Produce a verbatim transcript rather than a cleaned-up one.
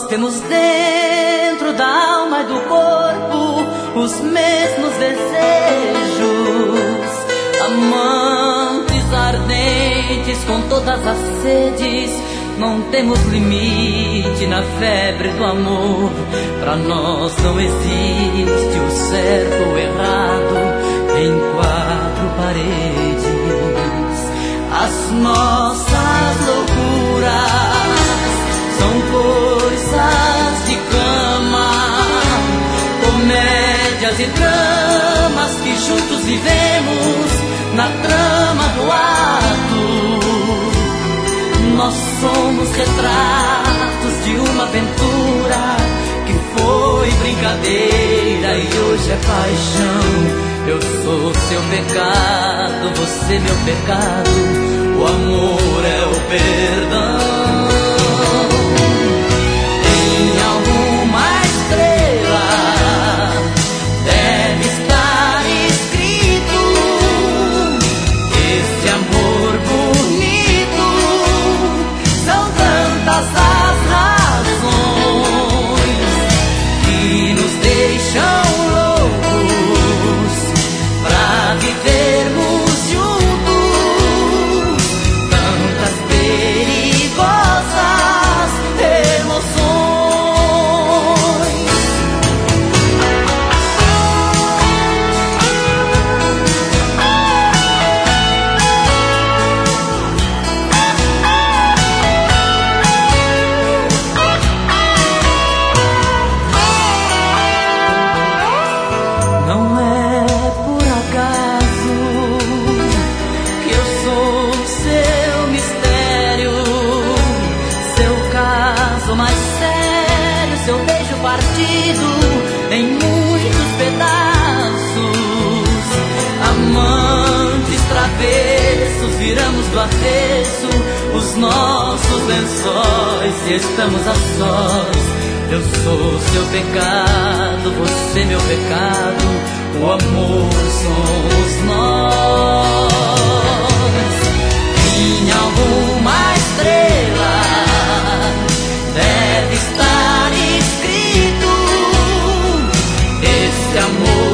temos dentro da alma e do corpo os mesmos desejos, amantes ardentes com todas as sedes. Não temos limite na febre do amor. Pra nós não existe o certo ou errado em quatro paredes. As nossas loucuras são coisas de cama, comédias e dramas que juntos vivemos na trama do ato. Nós somos retratos de uma aventura que foi brincadeira e hoje é paixão. Eu sou seu pecado, você meu pecado, o amor é o perdão. Em alguma estrela deve estar escrito esse amor bonito. São tantas as razões que nos deixam loucos pra vivermos juntos tantas perigosas emoções. Não é por acaso que eu sou seu mistério, seu caso mais sério, seu beijo partido em muitos pedaços. Amantes travessos, viramos do avesso os nossos lençóis e estamos a sós. Eu sou seu pecado, você meu pecado, o amor somos nós. Em alguma estrela deve estar escrito esse amor